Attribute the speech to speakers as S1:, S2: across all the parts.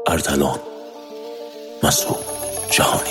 S1: اردلان مسعود جهانی.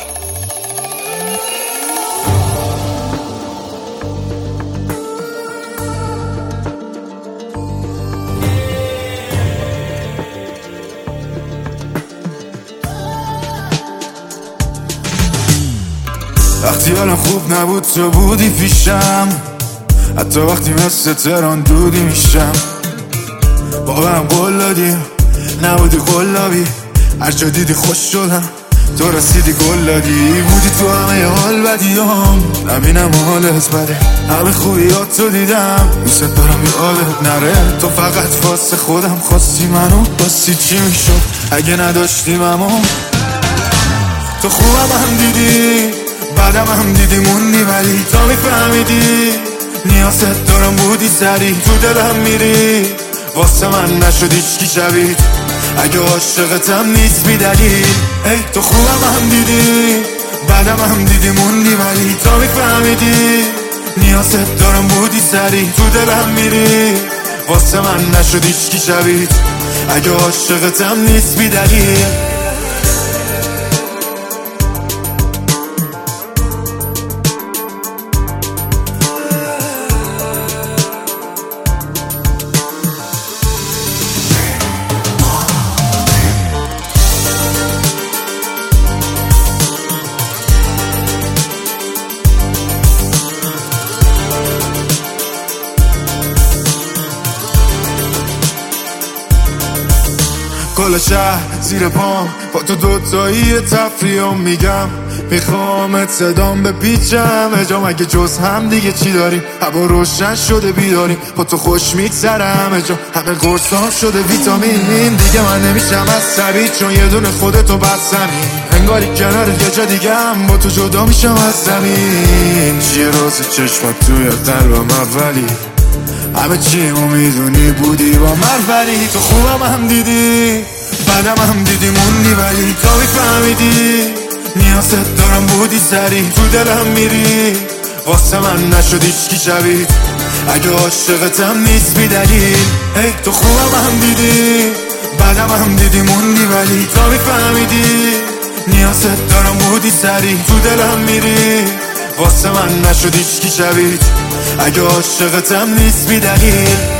S2: وقتی حالم خوب نبود تو بودی پیشم، حتی وقتی مثل تران دودی میشم. با هم قول دادیم نبودی قلابی، هر جا دیدی خوش شدم تو رسیدی گل دادی. بودی تو همه حال بدیام، نبینم حالت بده، همه خوبیات تو دیدم. دوست دارم یادت نره، تو فقط واسه خودم خواستی منو. واسه چی میشد اگه نداشتیم اما تو خوبم هم دیدی بعدم هم دیدی موندی، ولی تا میفهمیدی نیازت دارم بودی سری تو دلم میری. واسه من نشد هیچکی شبید، اگه عاشقتم نیست بی دلیل. ای تو خوبم هم دیدی بعدم هم دیدی موندی، ولی تا میفهمیدی نیازت دارم بودی سری تو دلم میری. واسه من نشد هیچکی شبید، اگه عاشقتم نیست بی دلیل. کل شهر زیر پام با تو دوتایی تفریحم میگم. میخوامت صدام بپیچم اجام، اگه جز هم دیگه چی داریم؟ هوا روشن شده بیداریم، با تو خوش میگذرم اجام. همه قرصام شده ویتامین، دیگه من نمیشم عصبی چون یه دونه خودتو بستمی. انگاری کنار یه جا دیگه هم با تو جدا میشم از زمین. چیه راز چشمات توی قلبم اولی، همه چیمو میدونی بودی با من، ولی تو خوبم هم دیدی بعدم هم دیدی موندی، ولی تا میفهمیدی نیازت دارم بودی سری تو دلم میری. واسه من نشد هیچکی شبید، اگه عاشقتم نیست بی دلیل. ای تو خوبم هم دیدی بعدم هم دیدی موندی، ولی تا میفهمیدی نیازت دارم بودی سری تو دلم میری. واسه من نشد هیچکی شبید، اگه عاشقتم نیست بی دلیل.